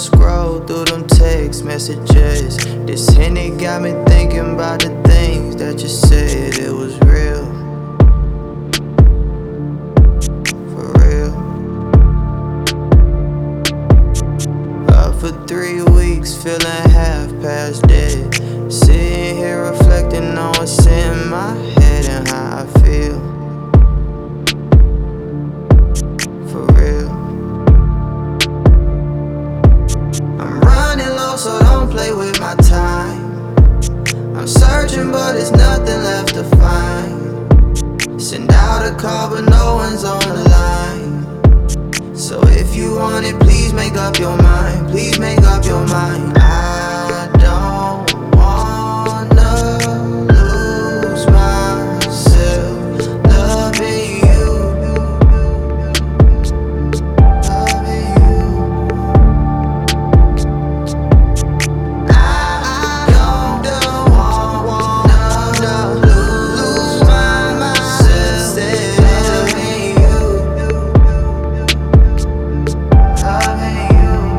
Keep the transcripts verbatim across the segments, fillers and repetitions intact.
scroll through them text messages. This Henny got me thinking about the things that you said. It was real, for real. Up for three weeks, feeling half past dead. Sitting here reflecting on what's in my head and how I feel, for real. I'm running low, so don't play with my time. I'm searching, but there's nothing left to find. Send out a call, but no one's on the line. So if you want it, please make up your mind. Please make up your mind. I don't wanna lose myself loving you, loving you. I don't wanna lose myself loving you, loving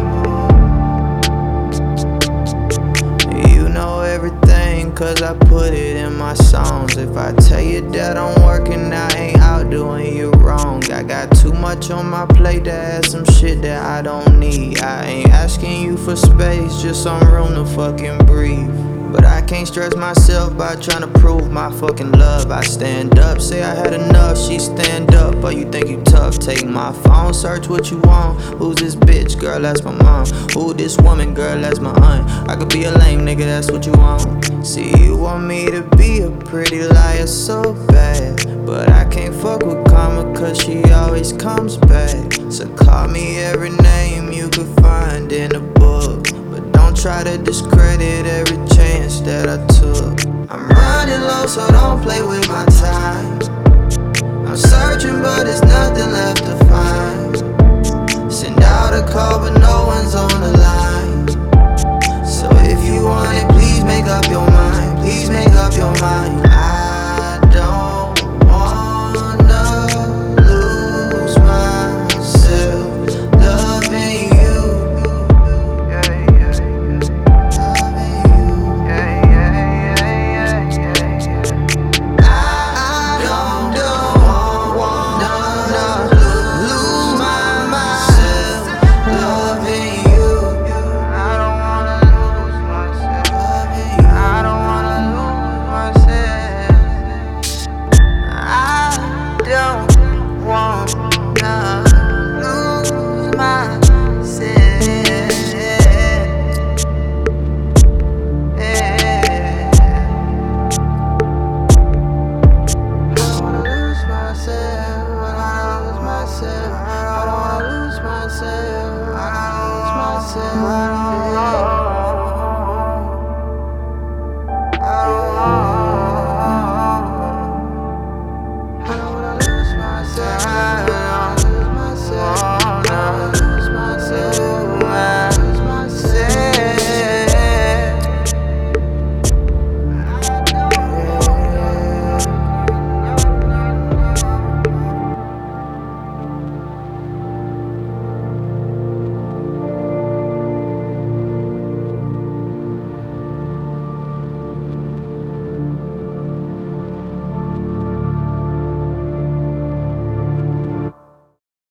you. You know everything, cause I put it in my songs. If I tell you that I'm working, I ain't out doing you wrong. I got too much on my plate to add some shit that I don't need. I ain't asking you for space, just some room to fucking breathe. But I can't stress myself by trying to prove my fucking love. I stand up, say I had enough, she stand up. Oh, you think you tough? Take my phone, search what you want. Who's this bitch? Girl, that's my mom. Who this woman? Girl, that's my aunt. I could be a lame nigga, that's what you want. See, you want me to be a pretty liar so bad, but I can't fuck with karma, cause she always comes back. So call me every name you could find in a book, but don't try to discredit every chance that I took. I'm running low, so don't play with my time. I'm searching, but there's nothing left to find. Send out a call, but no one's on the line.